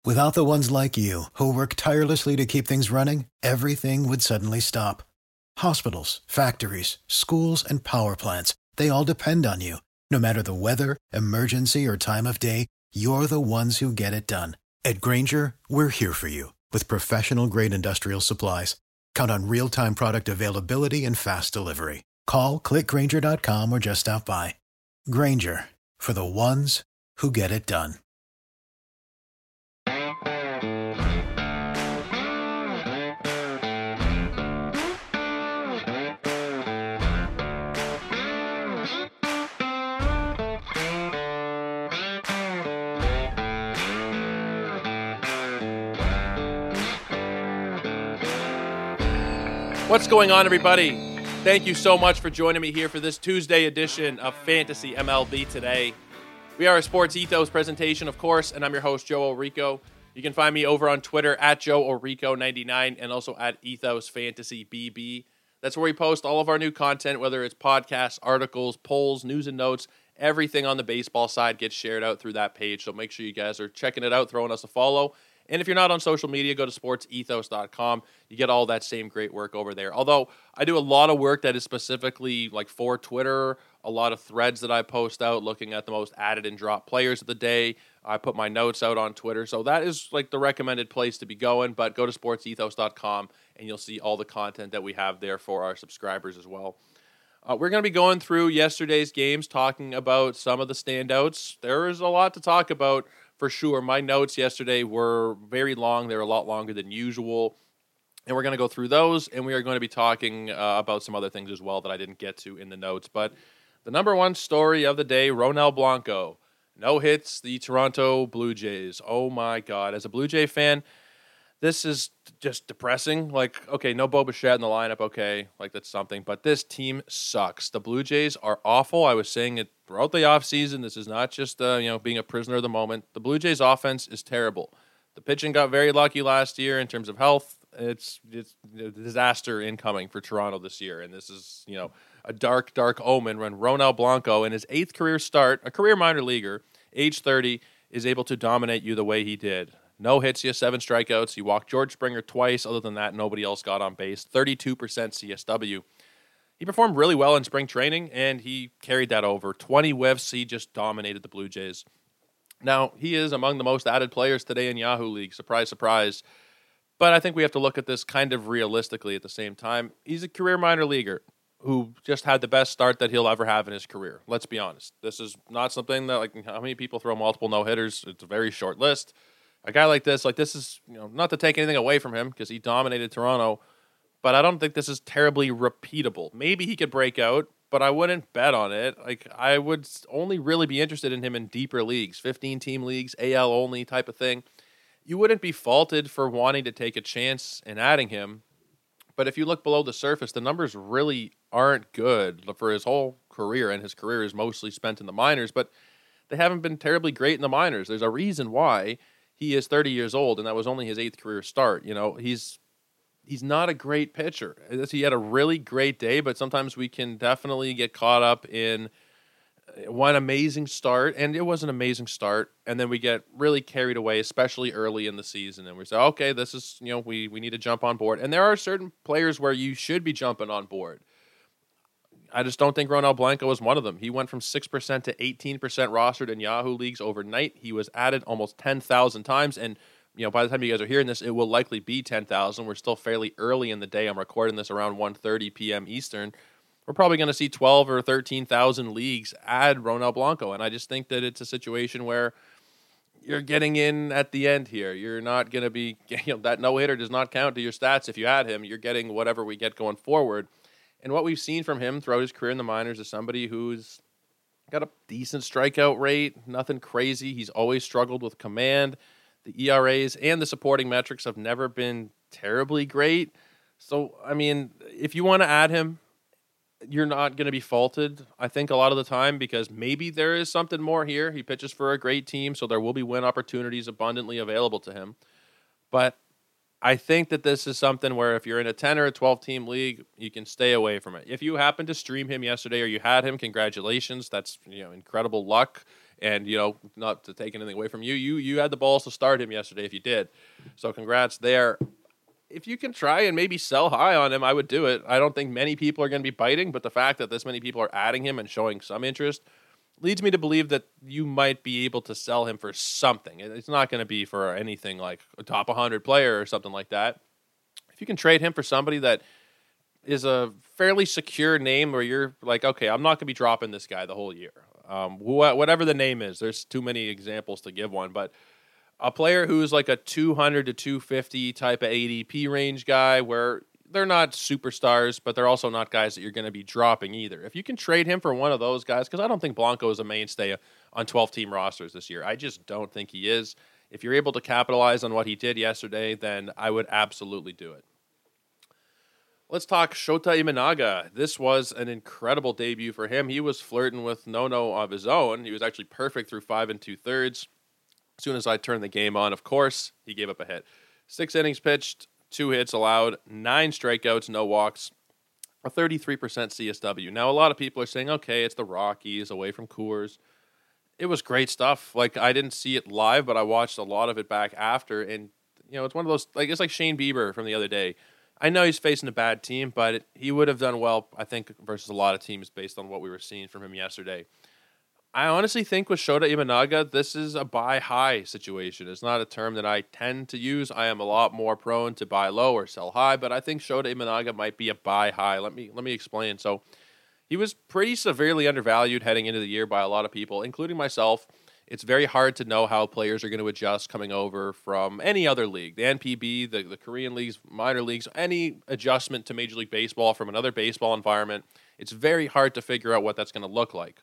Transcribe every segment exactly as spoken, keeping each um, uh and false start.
Without the ones like you, who work tirelessly to keep things running, everything would suddenly stop. Hospitals, factories, schools, and power plants, they all depend on you. No matter the weather, emergency, or time of day, you're the ones who get it done. At Grainger, we're here for you with professional-grade industrial supplies. Count on real-time product availability and fast delivery. Call, click Grainger dot com, or just stop by. Grainger, for the ones who get it done. What's going on, everybody? Thank you so much for joining me here for this Tuesday edition of Fantasy M L B Today. We are a Sports Ethos presentation, of course, and I'm your host, Joe Orico. You can find me over on Twitter at Joe Orico ninety-nine and also at Ethos Fantasy B B. That's where we post all of our new content, whether it's podcasts, articles, polls, news and notes. Everything on the baseball side gets shared out through that page, so make sure you guys are checking it out, throwing us a follow. And if you're not on social media, go to sports ethos dot com. You get all that same great work over there. Although I do a lot of work that is specifically like for Twitter, a lot of threads that I post out looking at the most added and dropped players of the day. I put my notes out on Twitter. So that is like the recommended place to be going. But go to sports ethos dot com and you'll see all the content that we have there for our subscribers as well. Uh, we're going to be going through yesterday's games, talking about some of the standouts. There is a lot to talk about. For sure, my notes yesterday were very long. They were a lot longer than usual. And we're going to go through those, and we are going to be talking uh, about some other things as well that I didn't get to in the notes. But the number one story of the day, Ronel Blanco. No hits, the Toronto Blue Jays. Oh, my God. As a Blue Jay fan, this is just depressing. Like, okay, no Bo Bichette in the lineup, okay, like that's something. But this team sucks. The Blue Jays are awful. I was saying it throughout the offseason. This is not just uh, you know being a prisoner of the moment. The Blue Jays offense is terrible. The pitching got very lucky last year in terms of health. It's it's a disaster incoming for Toronto this year, and this is you know a dark, dark omen when Ronel Blanco, in his eighth career start, a career minor leaguer, age thirty, is able to dominate you the way he did. No hits, he has seven strikeouts. He walked George Springer twice. Other than that, nobody else got on base. thirty-two percent C S W. He performed really well in spring training, and he carried that over. twenty whiffs, he just dominated the Blue Jays. Now, he is among the most added players today in Yahoo League. Surprise, surprise. But I think we have to look at this kind of realistically at the same time. He's a career minor leaguer who just had the best start that he'll ever have in his career. Let's be honest. This is not something that, like, how many people throw multiple no-hitters? It's a very short list. A guy like this, like this is, you know, not to take anything away from him because he dominated Toronto, but I don't think this is terribly repeatable. Maybe he could break out, but I wouldn't bet on it. Like, I would only really be interested in him in deeper leagues, fifteen-team leagues, A L only type of thing. You wouldn't be faulted for wanting to take a chance in adding him, but if you look below the surface, the numbers really aren't good for his whole career, and his career is mostly spent in the minors, but they haven't been terribly great in the minors. There's a reason why. He is thirty years old, and that was only his eighth career start. You know, he's he's not a great pitcher. He had a really great day, but sometimes we can definitely get caught up in one amazing start, and it was an amazing start, and then we get really carried away, especially early in the season, and we say, okay, this is, you know, we, we need to jump on board. And there are certain players where you should be jumping on board. I just don't think Ronel Blanco was one of them. He went from six percent to eighteen percent rostered in Yahoo Leagues overnight. He was added almost ten thousand times, and you know, by the time you guys are hearing this, it will likely be ten thousand. We're still fairly early in the day. I'm recording this around one thirty p.m. Eastern. We're probably going to see twelve or thirteen thousand leagues add Ronel Blanco, and I just think that it's a situation where you're getting in at the end here. You're not going to be, you know, that no-hitter does not count to your stats if you add him. You're getting whatever we get going forward. And what we've seen from him throughout his career in the minors is somebody who's got a decent strikeout rate, nothing crazy. He's always struggled with command. The E R As and the supporting metrics have never been terribly great. So, I mean, if you want to add him, you're not going to be faulted, I think, a lot of the time, because maybe there is something more here. He pitches for a great team, so there will be win opportunities abundantly available to him. But I think that this is something where if you're in a ten or a twelve-team league, you can stay away from it. If you happen to stream him yesterday or you had him, congratulations. That's, you know, incredible luck. And, you know, not to take anything away from you, you you had the balls to start him yesterday if you did. So congrats there. If you can try and maybe sell high on him, I would do it. I don't think many people are going to be biting, but the fact that this many people are adding him and showing some interest leads me to believe that you might be able to sell him for something. It's not going to be for anything like a top one hundred player or something like that. If you can trade him for somebody that is a fairly secure name where you're like, okay, I'm not going to be dropping this guy the whole year. Um, wh- whatever the name is, there's too many examples to give one, but a player who's like a two hundred to two fifty type of A D P range guy where they're not superstars, but they're also not guys that you're going to be dropping either. If you can trade him for one of those guys, because I don't think Blanco is a mainstay on twelve-team rosters this year. I just don't think he is. If you're able to capitalize on what he did yesterday, then I would absolutely do it. Let's talk Shota Imanaga. This was an incredible debut for him. He was flirting with no-no of his own. He was actually perfect through five and two-thirds. As soon as I turned the game on, of course, he gave up a hit. Six innings pitched, two hits allowed, nine strikeouts, no walks, a thirty-three percent C S W. Now, a lot of people are saying, okay, it's the Rockies away from Coors. It was great stuff. Like, I didn't see it live, but I watched a lot of it back after. And, you know, it's one of those, like, it's like Shane Bieber from the other day. I know he's facing a bad team, but it, he would have done well, I think, versus a lot of teams based on what we were seeing from him yesterday. I honestly think with Shota Imanaga, this is a buy high situation. It's not a term that I tend to use. I am a lot more prone to buy low or sell high, but I think Shota Imanaga might be a buy high. Let me let me explain. So he was pretty severely undervalued heading into the year by a lot of people, including myself. It's very hard to know how players are going to adjust coming over from any other league, the N P B, the, the Korean leagues, minor leagues, any adjustment to Major League Baseball from another baseball environment. It's very hard to figure out what that's going to look like.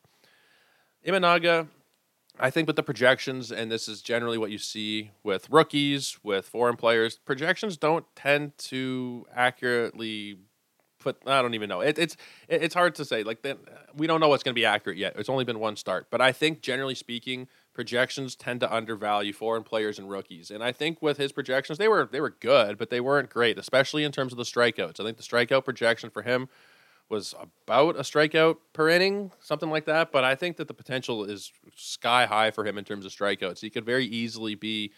Imanaga, I think with the projections, and this is generally what you see with rookies, with foreign players, projections don't tend to accurately put, I don't even know. It, it's it's hard to say. Like, we don't know what's going to be accurate yet. It's only been one start. But I think, generally speaking, projections tend to undervalue foreign players and rookies. And I think with his projections, they were they were good, but they weren't great, especially in terms of the strikeouts. I think the strikeout projection for him was about a strikeout per inning, something like that. But I think that the potential is sky high for him in terms of strikeouts. He could very easily be,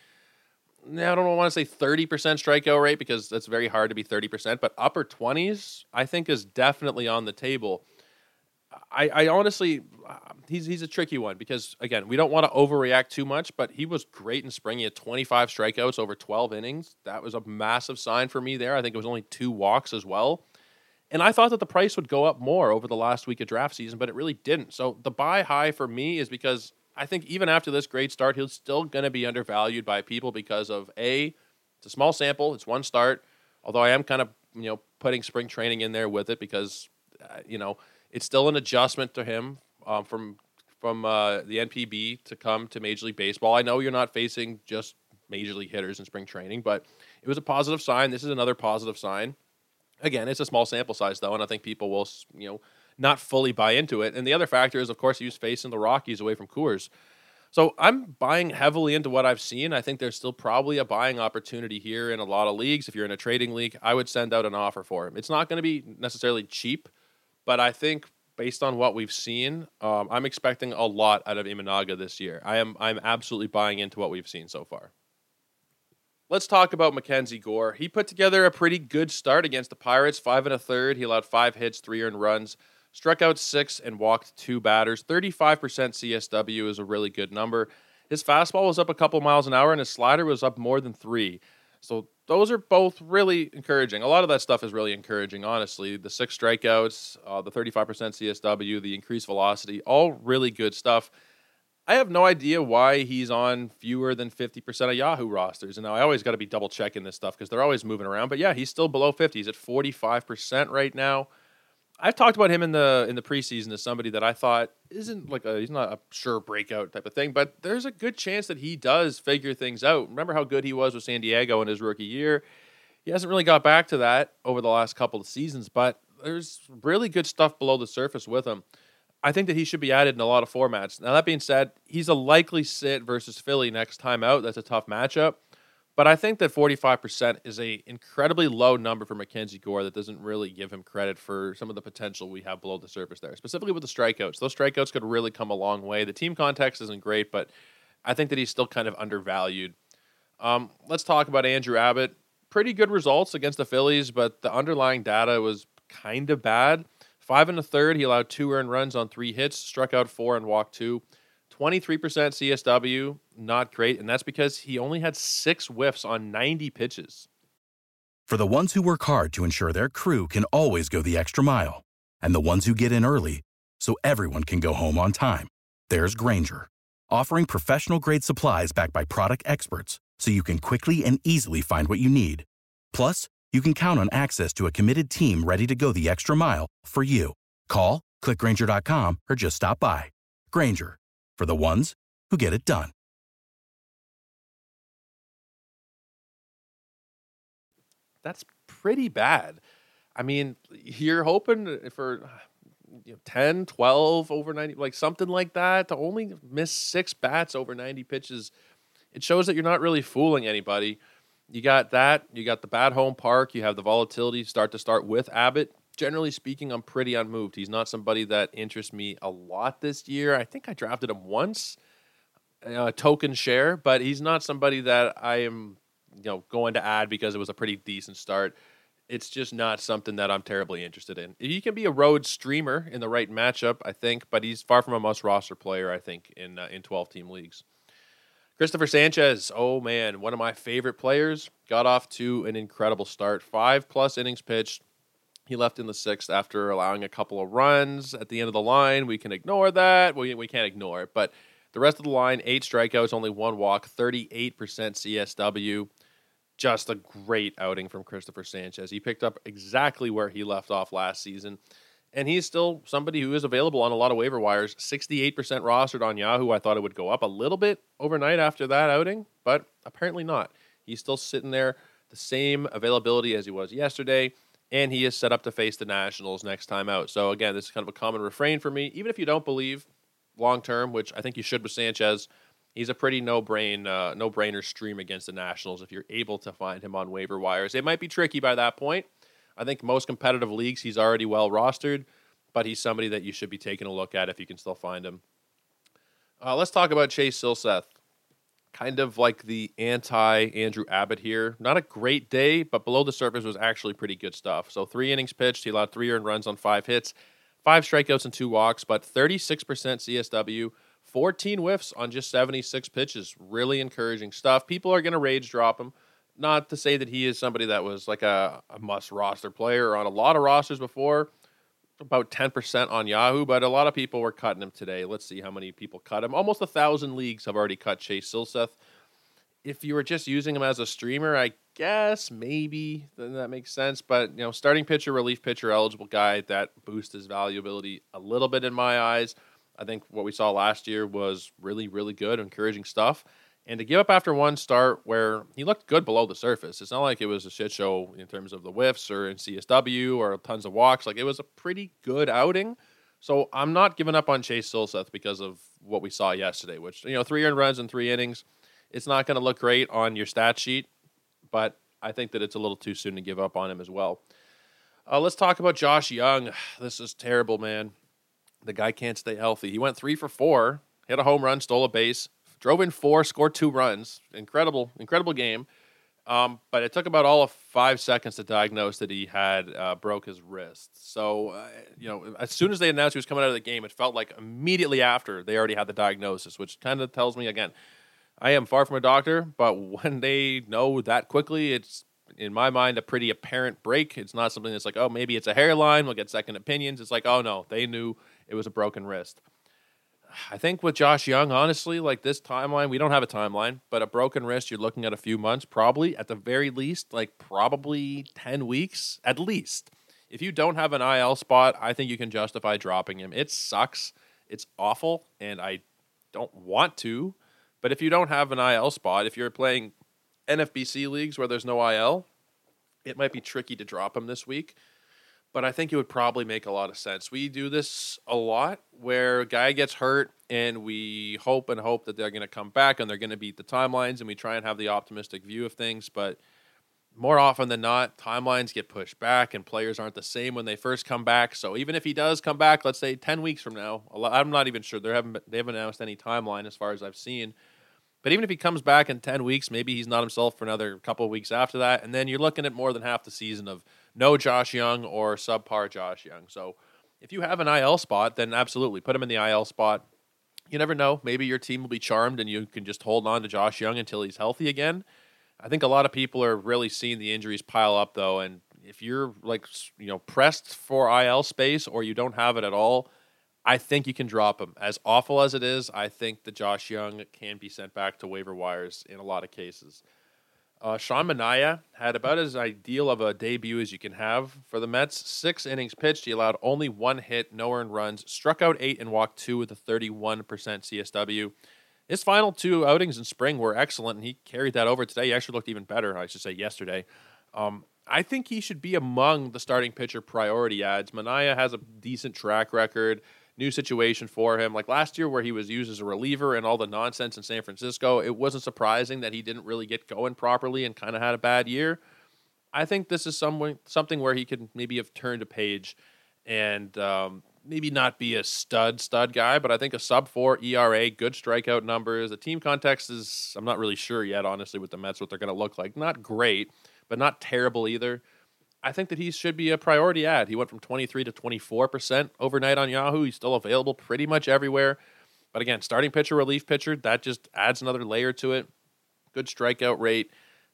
I don't want to say thirty percent strikeout rate because that's very hard to be thirty percent, but upper twenties, I think, is definitely on the table. I, I honestly, he's he's a tricky one because, again, we don't want to overreact too much, but he was great in spring. He had twenty-five strikeouts over twelve innings. That was a massive sign for me there. I think it was only two walks as well. And I thought that the price would go up more over the last week of draft season, but it really didn't. So the buy high for me is because I think even after this great start, he's still going to be undervalued by people because of, A, it's a small sample, it's one start, although I am kind of, you know, putting spring training in there with it because, uh, you know, it's still an adjustment to him um, from from uh, the N P B to come to Major League Baseball. I know you're not facing just Major League hitters in spring training, but it was a positive sign. This is another positive sign. Again, it's a small sample size, though, and I think people will, you know, not fully buy into it. And the other factor is, of course, he was facing the Rockies away from Coors. So I'm buying heavily into what I've seen. I think there's still probably a buying opportunity here in a lot of leagues. If you're in a trading league, I would send out an offer for him. It's not going to be necessarily cheap, but I think based on what we've seen, um, I'm expecting a lot out of Imanaga this year. I am I'm absolutely buying into what we've seen so far. Let's talk about Mackenzie Gore. He put together a pretty good start against the Pirates, five and a third. He allowed five hits, three earned runs, struck out six, and walked two batters. thirty-five percent C S W is a really good number. His fastball was up a couple miles an hour, and his slider was up more than three. So those are both really encouraging. A lot of that stuff is really encouraging, honestly. The six strikeouts, uh, the thirty-five percent C S W, the increased velocity, all really good stuff. I have no idea why he's on fewer than fifty percent of Yahoo rosters. And now I always got to be double checking this stuff because they're always moving around. But yeah, he's still below fifty. He's at forty-five percent right now. I've talked about him in the in the preseason as somebody that I thought isn't like a, he's not a sure breakout type of thing, but there's a good chance that he does figure things out. Remember how good he was with San Diego in his rookie year? He hasn't really got back to that over the last couple of seasons, but there's really good stuff below the surface with him. I think that he should be added in a lot of formats. Now, that being said, he's a likely sit versus Philly next time out. That's a tough matchup. But I think that forty-five percent is a incredibly low number for Mackenzie Gore that doesn't really give him credit for some of the potential we have below the surface there, specifically with the strikeouts. Those strikeouts could really come a long way. The team context isn't great, but I think that he's still kind of undervalued. Um, let's talk about Andrew Abbott. Pretty good results against the Phillies, but the underlying data was kind of bad. Five and a third, he allowed two earned runs on three hits, struck out four and walked two. twenty-three percent C S W, not great, and that's because he only had six whiffs on ninety pitches. For the ones who work hard to ensure their crew can always go the extra mile, and the ones who get in early so everyone can go home on time, there's Grainger, offering professional-grade supplies backed by product experts so you can quickly and easily find what you need. Plus, you can count on access to a committed team ready to go the extra mile for you. Call, click Grainger dot com, or just stop by. Grainger, for the ones who get it done. That's pretty bad. I mean, you're hoping for you know, ten, twelve over ninety, like something like that, to only miss six bats over ninety pitches. It shows that you're not really fooling anybody. You got that. You got the bad home park. You have the volatility start to start with Abbott. Generally speaking, I'm pretty unmoved. He's not somebody that interests me a lot this year. I think I drafted him once, a token share, but he's not somebody that I am, you know, going to add because it was a pretty decent start. It's just not something that I'm terribly interested in. He can be a road streamer in the right matchup, I think, but he's far from a must-roster player, I think, in uh, in twelve-team leagues. Christopher Sanchez, oh man, one of my favorite players, got off to an incredible start. Five-plus innings pitched. He left in the sixth after allowing a couple of runs at the end of the line. We can ignore that. We, we can't ignore it. But the rest of the line, eight strikeouts, only one walk, thirty-eight percent C S W. Just a great outing from Christopher Sanchez. He picked up exactly where he left off last season. And he's still somebody who is available on a lot of waiver wires. sixty-eight percent rostered on Yahoo. I thought it would go up a little bit overnight after that outing, but apparently not. He's still sitting there, the same availability as he was yesterday, and he is set up to face the Nationals next time out. So again, this is kind of a common refrain for me. Even if you don't believe long-term, which I think you should with Sanchez, he's a pretty no-brain, uh, no-brainer stream against the Nationals if you're able to find him on waiver wires. It might be tricky by that point. I think most competitive leagues, he's already well rostered, but he's somebody that you should be taking a look at if you can still find him. Uh, let's talk about Chase Silseth. Kind of like the anti-Andrew Abbott here. Not a great day, but below the surface was actually pretty good stuff. So three innings pitched. He allowed three earned runs on five hits, five strikeouts and two walks, but thirty-six percent C S W, fourteen whiffs on just seventy-six pitches. Really encouraging stuff. People are going to rage drop him. Not to say that he is somebody that was like a, a must-roster player or on a lot of rosters before, about ten percent on Yahoo, but a lot of people were cutting him today. Let's see how many people cut him. Almost a thousand leagues have already cut Chase Silseth. If you were just using him as a streamer, I guess maybe then that makes sense. But you know, starting pitcher, relief pitcher, eligible guy, that boosts his valuability a little bit in my eyes. I think what we saw last year was really, really good, encouraging stuff. And to give up after one start where he looked good below the surface, it's not like it was a shit show in terms of the whiffs or in C S W or tons of walks. Like, it was a pretty good outing. So I'm not giving up on Chase Silseth because of what we saw yesterday, which, you know, three earned runs in three innings. It's not going to look great on your stat sheet, but I think that it's a little too soon to give up on him as well. Uh, let's talk about Josh Young. This is terrible, man. The guy can't stay healthy. He went three for four, hit a home run, stole a base. Drove in four, scored two runs. Incredible, incredible game. Um, but it took about all of five seconds to diagnose that he had uh, broke his wrist. So, uh, you know, as soon as they announced he was coming out of the game, it felt like immediately after they already had the diagnosis, which kind of tells me, again, I am far from a doctor, but when they know that quickly, it's, in my mind, a pretty apparent break. It's not something that's like, oh, maybe it's a hairline, we'll get second opinions. It's like, oh, no, they knew it was a broken wrist. I think with Josh Young, honestly, like this timeline, we don't have a timeline, but a broken wrist, you're looking at a few months, probably at the very least, like probably ten weeks at least. If you don't have an I L spot, I think you can justify dropping him. It sucks. It's awful, and I don't want to. But if you don't have an I L spot, if you're playing N F B C leagues where there's no I L, it might be tricky to drop him this week. but I think it would probably make a lot of sense. We do this a lot where a guy gets hurt and we hope and hope that they're going to come back and they're going to beat the timelines, and we try and have the optimistic view of things. But more often than not, timelines get pushed back and players aren't the same when they first come back. So even if he does come back, let's say ten weeks from now, I'm not even sure. They haven't, they haven't announced any timeline as far as I've seen. But even if he comes back in ten weeks, maybe he's not himself for another couple of weeks after that. And then you're looking at more than half the season of no Josh Young or subpar Josh Young. So if you have an I L spot, then absolutely put him in the I L spot. You never know. Maybe your team will be charmed and you can just hold on to Josh Young until he's healthy again. I think a lot of people are really seeing the injuries pile up, though. And if you're like, you know, pressed for I L space or you don't have it at all, I think you can drop him. As awful as it is, I think that Josh Young can be sent back to waiver wires in a lot of cases. Uh, Sean Manaea had about as ideal of a debut as you can have for the Mets. Six innings pitched. He allowed only one hit, no earned runs, struck out eight and walked two with a thirty-one percent C S W. His final two outings in spring were excellent, and he carried that over today. He actually looked even better, I should say, yesterday. Um, I think he should be among the starting pitcher priority ads. Manaea has a decent track record. New situation for him. Like last year where he was used as a reliever and all the nonsense in San Francisco, it wasn't surprising that he didn't really get going properly and kind of had a bad year. I think this is some, something where he could maybe have turned a page and um, maybe not be a stud, stud guy, but I think a sub four E R A, good strikeout numbers. The team context is, I'm not really sure yet, honestly, with the Mets, what they're going to look like. Not great, but not terrible either. I think that he should be a priority ad. He went from twenty-three to twenty-four percent overnight on Yahoo. He's still available pretty much everywhere. But again, starting pitcher, relief pitcher, that just adds another layer to it. Good strikeout rate.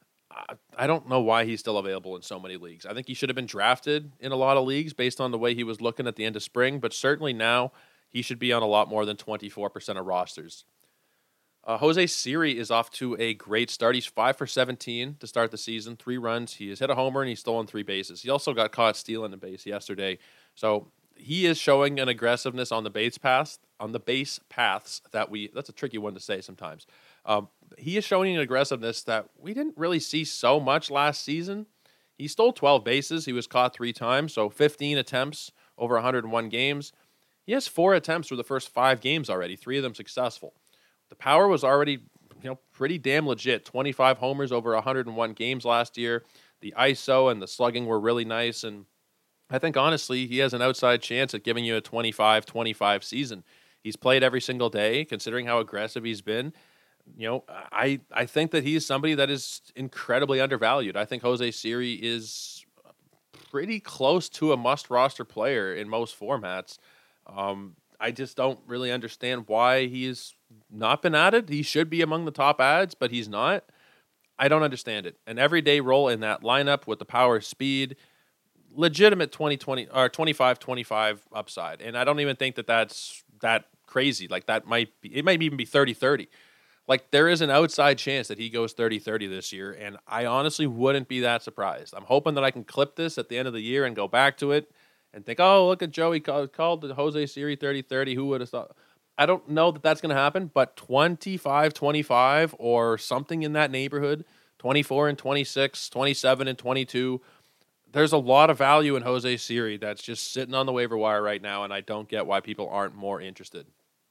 I don't know why he's still available in so many leagues. I think he should have been drafted in a lot of leagues based on the way he was looking at the end of spring. But certainly now, he should be on a lot more than twenty-four percent of rosters. Uh, Jose Siri is off to a great start. He's five for seventeen to start the season, three runs. He has hit a homer and he's stolen three bases. He also got caught stealing a base yesterday. So he is showing an aggressiveness on the base paths, on the base paths that we, that's a tricky one to say sometimes. Um, he is showing an aggressiveness that we didn't really see so much last season. He stole twelve bases. He was caught three times, so fifteen attempts over one hundred one games. He has four attempts through the first five games already, three of them successful. The power was already, you know, pretty damn legit. twenty-five homers over one hundred one games last year. The I S O and the slugging were really nice. And I think, honestly, he has an outside chance at giving you a twenty-five twenty-five season. He's played every single day, considering how aggressive he's been. You know, I, I think that he's somebody that is incredibly undervalued. I think Jose Siri is pretty close to a must-roster player in most formats. Um, I just don't really understand why he's not been added. He should be among the top ads, but he's not. I don't understand it. An everyday role in that lineup with the power, speed, legitimate twenty twenty or twenty-five twenty-five upside. And I don't even think that that's that crazy. Like that might be, it might even be thirty thirty. Like there is an outside chance that he goes thirty thirty this year. And I honestly wouldn't be that surprised. I'm hoping that I can clip this at the end of the year and go back to it and think, oh, look at Joey called, called the Jose Siri thirty thirty. Who would have thought? I don't know that that's going to happen, but twenty-five twenty-five or something in that neighborhood, twenty-four and twenty-six, twenty-seven and twenty-two, there's a lot of value in Jose Siri that's just sitting on the waiver wire right now, and I don't get why people aren't more interested.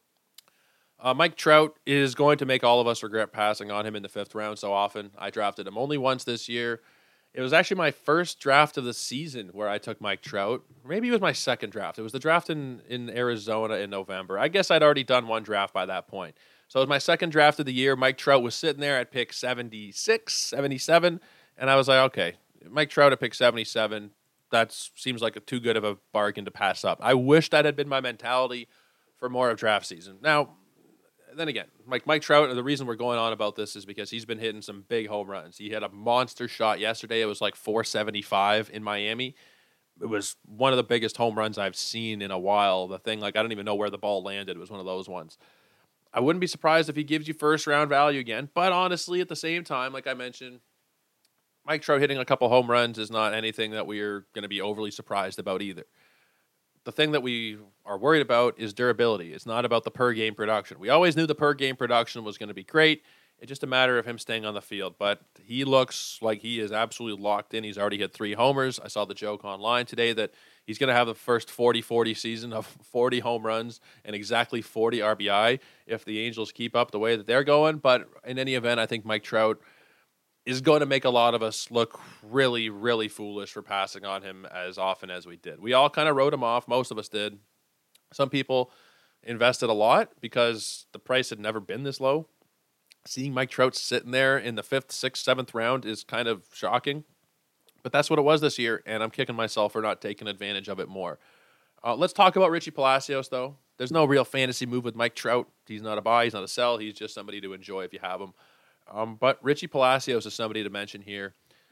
Uh, Mike Trout is going to make all of us regret passing on him in the fifth round so often. I drafted him only once this year. It was actually my first draft of the season where I took Mike Trout. Maybe it was my second draft. It was the draft in, in Arizona in November. I guess I'd already done one draft by that point. So it was my second draft of the year. Mike Trout was sitting there at pick seventy-six, seventy-seven, and I was like, okay, Mike Trout at pick seventy-seven, that seems like a too good of a bargain to pass up. I wish that had been my mentality for more of draft season. Now, then again, Mike Mike Trout, the reason we're going on about this is because he's been hitting some big home runs. He had a monster shot yesterday. It was like four seventy-five in Miami. It was one of the biggest home runs I've seen in a while. The thing, like, I don't even know where the ball landed. It was one of those ones. I wouldn't be surprised if he gives you first-round value again. But honestly, at the same time, like I mentioned, Mike Trout hitting a couple home runs is not anything that we're going to be overly surprised about either. The thing that we are worried about is durability. It's not about the per-game production. We always knew the per-game production was going to be great. It's just a matter of him staying on the field. But he looks like he is absolutely locked in. He's already hit three homers. I saw the joke online today that he's going to have the first forty forty season of forty home runs and exactly forty R B I if the Angels keep up the way that they're going. But in any event, I think Mike Trout is going to make a lot of us look really, really foolish for passing on him as often as we did. We all kind of wrote him off. Most of us did. Some people invested a lot because the price had never been this low. Seeing Mike Trout sitting there in the fifth, sixth, seventh round is kind of shocking. But that's what it was this year, and I'm kicking myself for not taking advantage of it more. Uh, let's talk about Richie Palacios, though. There's no real fantasy move with Mike Trout. He's not a buy. He's not a sell. He's just somebody to enjoy if you have him. Um, but Richie Palacios is somebody to mention here.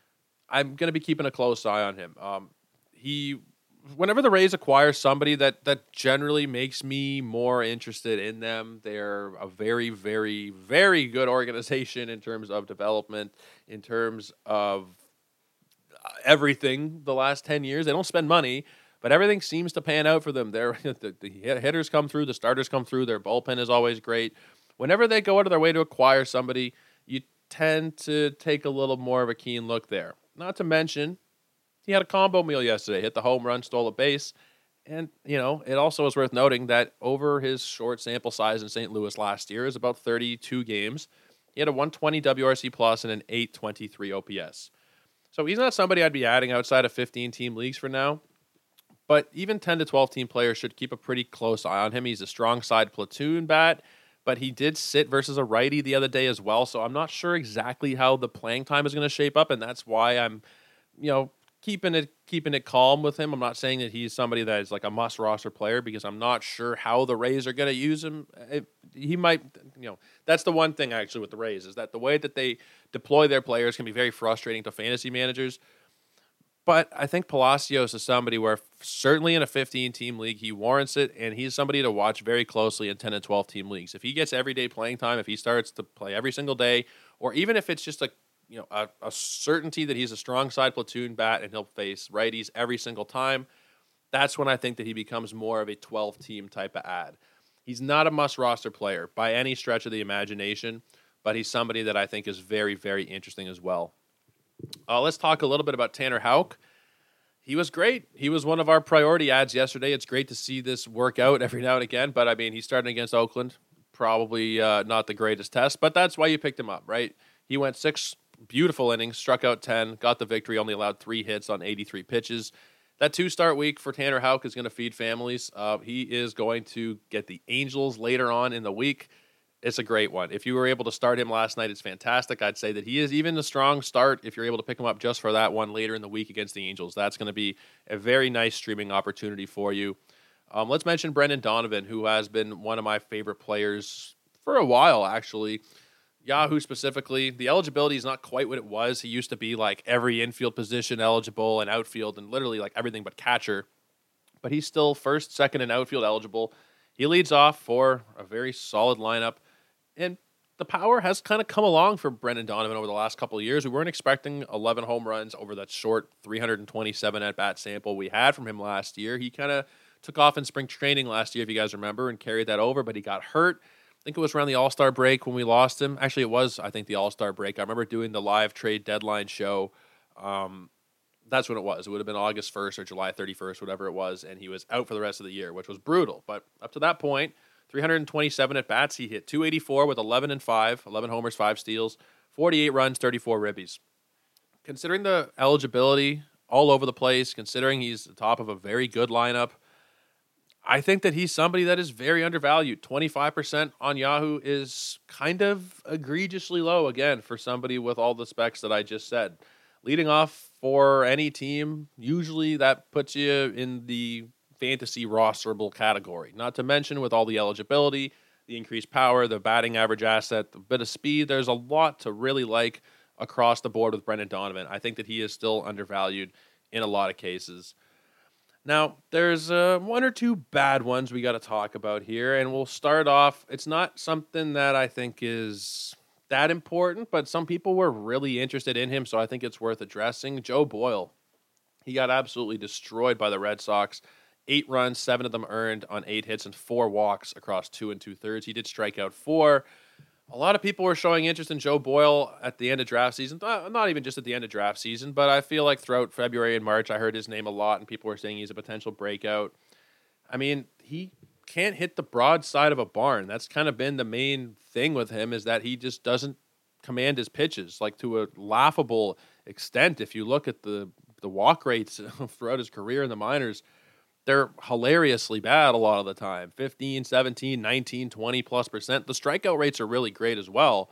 I'm going to be keeping a close eye on him. Um, he, whenever the Rays acquire somebody that that generally makes me more interested in them, they're a very, very, very good organization in terms of development, in terms of everything the last ten years. They don't spend money, but everything seems to pan out for them. They're, the, the hitters come through, the starters come through, their bullpen is always great. Whenever they go out of their way to acquire somebody, you tend to take a little more of a keen look there. Not to mention, he had a combo meal yesterday, hit the home run, stole a base, and, you know, it also is worth noting that over his short sample size in Saint Louis last year, is about thirty-two games, he had a one twenty W R C plus and an eight twenty-three O P S. So he's not somebody I'd be adding outside of fifteen-team leagues for now, but even ten to twelve-team players should keep a pretty close eye on him. He's a strong side platoon bat, but he did sit versus a righty the other day as well, so I'm not sure exactly how the playing time is going to shape up, and that's why I'm, you know, keeping it keeping it calm with him. I'm not saying that he's somebody that is like a must-roster player because I'm not sure how the Rays are going to use him. It, he might, you know, that's the one thing actually with the Rays is that the way that they deploy their players can be very frustrating to fantasy managers. But I think Palacios is somebody where certainly in a fifteen-team league, he warrants it, and he's somebody to watch very closely in ten and twelve-team leagues. If he gets everyday playing time, if he starts to play every single day, or even if it's just a you know a, a certainty that he's a strong side platoon bat and he'll face righties every single time, that's when I think that he becomes more of a twelve-team type of ad. He's not a must-roster player by any stretch of the imagination, but he's somebody that I think is very, very interesting as well. Uh, let's talk a little bit about Tanner Houck. He was great. He was one of our priority ads yesterday. It's great to see this work out every now and again, but I mean, he's starting against Oakland. Probably uh, not the greatest test, but that's why you picked him up, right? He went six beautiful innings, struck out ten, got the victory, only allowed three hits on eighty-three pitches. That two-start week for Tanner Houck is going to feed families. Uh, he is going to get the Angels later on in the week. It's a great one. If you were able to start him last night, it's fantastic. I'd say that he is even a strong start if you're able to pick him up just for that one later in the week against the Angels. That's going to be a very nice streaming opportunity for you. Um, let's mention Brendan Donovan, who has been one of my favorite players for a while, actually. Yahoo specifically, the eligibility is not quite what it was. He used to be like every infield position eligible and outfield and literally like everything but catcher. But he's still first, second, and outfield eligible. He leads off for a very solid lineup. And the power has kind of come along for Brendan Donovan over the last couple of years. We weren't expecting eleven home runs over that short three hundred twenty-seven at-bat sample we had from him last year. He kind of took off in spring training last year, if you guys remember, and carried that over, but he got hurt. I think it was around the All-Star break when we lost him. Actually, it was, I think, the All-Star break. I remember doing the live trade deadline show. Um, that's when it was. It would have been August first or July thirty-first, whatever it was, and he was out for the rest of the year, which was brutal. But up to that point, three hundred twenty-seven at-bats. He hit two eighty-four with eleven and five, eleven homers, five steals, forty-eight runs, thirty-four ribbies. Considering the eligibility all over the place, considering he's the top of a very good lineup, I think that he's somebody that is very undervalued. twenty-five percent on Yahoo is kind of egregiously low, again, for somebody with all the specs that I just said. Leading off for any team, usually that puts you in the fantasy rosterable category. Not to mention with all the eligibility, the increased power, the batting average asset, the bit of speed, there's a lot to really like across the board with Brendan Donovan. I think that he is still undervalued in a lot of cases. Now, there's uh, one or two bad ones we got to talk about here, and we'll start off. It's not something that I think is that important, but some people were really interested in him, so I think it's worth addressing. Joe Boyle. He got absolutely destroyed by the Red Sox. Eight runs, seven of them earned on eight hits and four walks across two and two-thirds. He did strike out four, A lot of people were showing interest in Joe Boyle at the end of draft season. Not even just at the end of draft season, but I feel like throughout February and March, I heard his name a lot, and people were saying he's a potential breakout. I mean, he can't hit the broad side of a barn. That's kind of been the main thing with him, is that he just doesn't command his pitches, like to a laughable extent. If you look at the, the walk rates throughout his career in the minors, they're hilariously bad a lot of the time. fifteen, seventeen, nineteen, twenty plus percent. The strikeout rates are really great as well.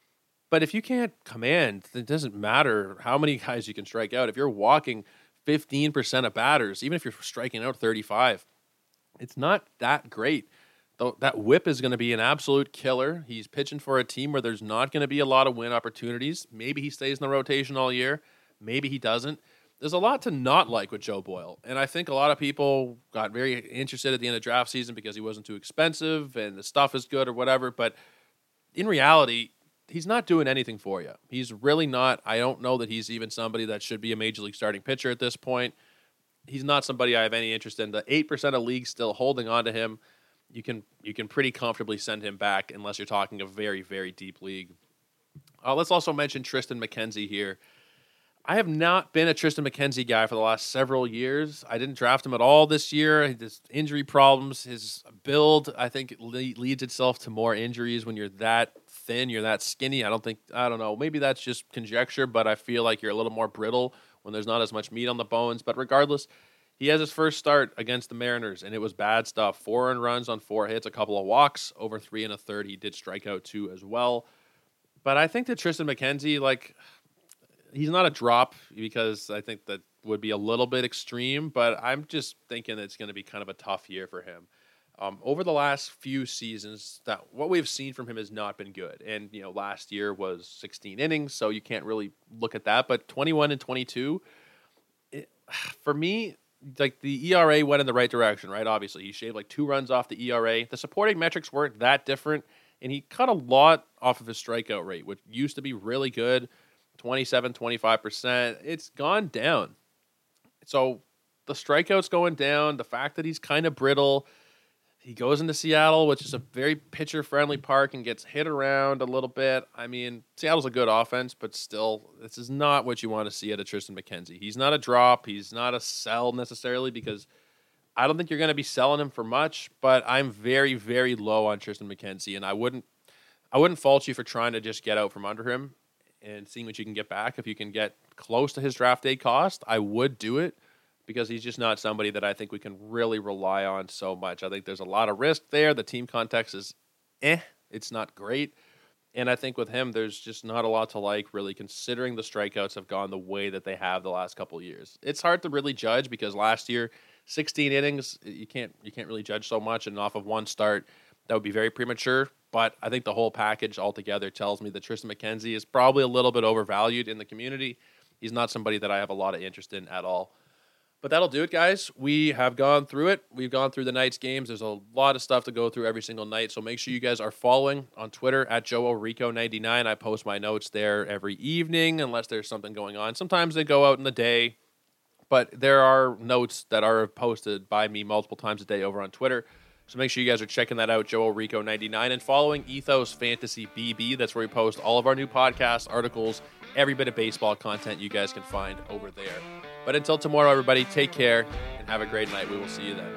But if you can't command, it doesn't matter how many guys you can strike out. If you're walking fifteen percent of batters, even if you're striking out thirty-five, it's not that great. Though that whip is going to be an absolute killer. He's pitching for a team where there's not going to be a lot of win opportunities. Maybe he stays in the rotation all year. Maybe he doesn't. There's a lot to not like with Joe Boyle. And I think a lot of people got very interested at the end of draft season because he wasn't too expensive and the stuff is good or whatever. But in reality, he's not doing anything for you. He's really not. I don't know that he's even somebody that should be a major league starting pitcher at this point. He's not somebody I have any interest in. The eight percent of leagues still holding on to him. You can you can pretty comfortably send him back unless you're talking a very, very deep league. Uh, let's also mention Triston McKenzie here. I have not been a Triston McKenzie guy for the last several years. I didn't draft him at all this year. His injury problems, his build, I think le- leads itself to more injuries when you're that thin, you're that skinny. I don't think, I don't know, maybe that's just conjecture, but I feel like you're a little more brittle when there's not as much meat on the bones. But regardless, he has his first start against the Mariners, and it was bad stuff. Four earned runs on four hits, a couple of walks, over three and a third. He did strike out two as well. But I think that Triston McKenzie, like, he's not a drop, because I think that would be a little bit extreme, but I'm just thinking it's going to be kind of a tough year for him. Um, over the last few seasons, that what we've seen from him has not been good. And, you know, last year was sixteen innings, so you can't really look at that. But twenty-one and twenty-two, it, for me, like, the E R A went in the right direction, right? Obviously, he shaved like two runs off the E R A. The supporting metrics weren't that different, and he cut a lot off of his strikeout rate, which used to be really good. twenty-seven, twenty-five percent. It's gone down. So the strikeout's going down. The fact that he's kind of brittle. He goes into Seattle, which is a very pitcher-friendly park, and gets hit around a little bit. I mean, Seattle's a good offense, but still, this is not what you want to see out of Triston McKenzie. He's not a drop. He's not a sell necessarily, because I don't think you're going to be selling him for much, but I'm very, very low on Triston McKenzie, and I wouldn't, I wouldn't fault you for trying to just get out from under him and seeing what you can get back. If you can get close to his draft day cost, I would do it, because he's just not somebody that I think we can really rely on so much. I think there's a lot of risk there. The team context is eh. It's not great. And I think with him, there's just not a lot to like, really, considering the strikeouts have gone the way that they have the last couple of years. It's hard to really judge, because last year, sixteen innings, you can't you can't really judge so much, and off of one start, that would be very premature. But I think the whole package altogether tells me that Triston McKenzie is probably a little bit overvalued in the community. He's not somebody that I have a lot of interest in at all. But that'll do it, guys. We have gone through it. We've gone through the night's games. There's a lot of stuff to go through every single night, so make sure you guys are following on Twitter at Joe Orico ninety-nine. I post my notes there every evening, unless there's something going on. Sometimes they go out in the day, but there are notes that are posted by me multiple times a day over on Twitter. So make sure you guys are checking that out, Joe Orico ninety-nine, and following Ethos Fantasy B B. That's where we post all of our new podcasts, articles, every bit of baseball content you guys can find over there. But until tomorrow, everybody, take care and have a great night. We will see you then.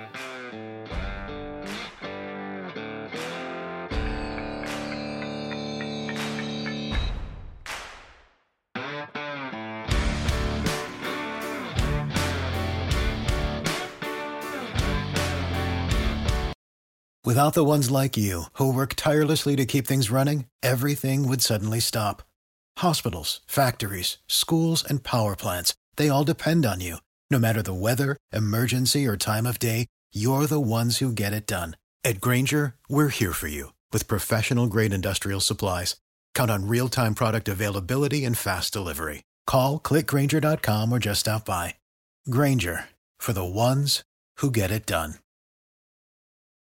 Without the ones like you, who work tirelessly to keep things running, everything would suddenly stop. Hospitals, factories, schools, and power plants, they all depend on you. No matter the weather, emergency, or time of day, you're the ones who get it done. At Grainger, we're here for you with professional-grade industrial supplies. Count on real-time product availability and fast delivery. Call, click Grainger dot com, or just stop by. Grainger, for the ones who get it done.